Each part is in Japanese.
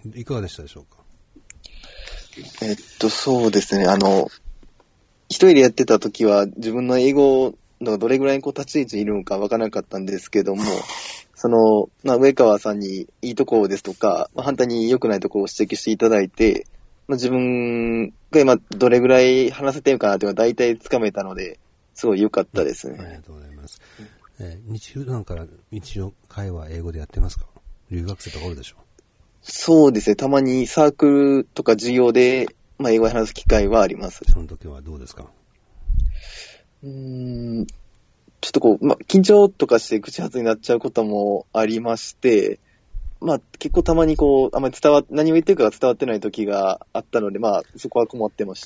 いかがでしたでしょうか？ そうですね。一人でやってた時は自分の英語のどれぐらいに立ち位置にいるのかわからなかったんですけども、上川さんにいいところですとか、反対に良くないところを指摘していただいて、自分が今どれぐらい話せてるかなというのが大体つかめたので、すごい良かったですね。 ありがとうございます。普段から日常会話英語でやってますか？留学生とかおるでしょ？ そうですね。たまにサークルとか授業で、英語で話す機会はあります。 その時はどうですか？ ちょっと緊張とかして口発になっちゃうこともありまして、結構たまにあんまり何を言ってるかが伝わってない時があったので、そこは困ってました。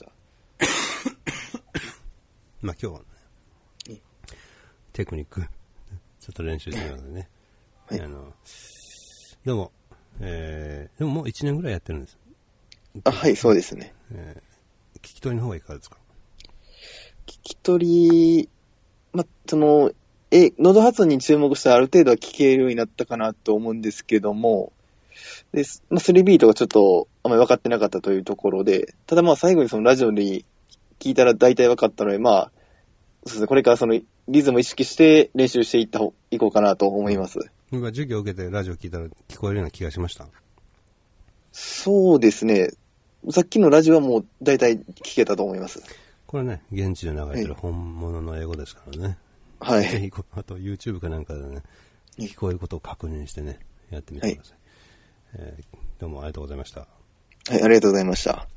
今日はね、テクニック、ちょっと練習してますね。 はい。 でももう1年ぐらいやってるんです。 はい、そうですね。 聞き取りの方はいかがですか？ 聞き取り、喉発音に注目したらある程度は聞けるようになったかなと思うんですけども、3ビートがちょっとあんまり分かってなかったというところで、ただ最後にそのラジオに聞いたら大体分かったので、そうですね、これからそのリズムを意識して練習していこうかなと思います。 今授業を受けてラジオ聞いたら聞こえるような気がしました？ そうですね。さっきのラジオはもう大体聞けたと思います。 これね、現地で流れてる本物の英語ですからね。 はい。 ぜひ、あと YouTube かなんかでね、聞こえることを確認してね、やってみてください。どうもありがとうございました。 はい、ありがとうございました。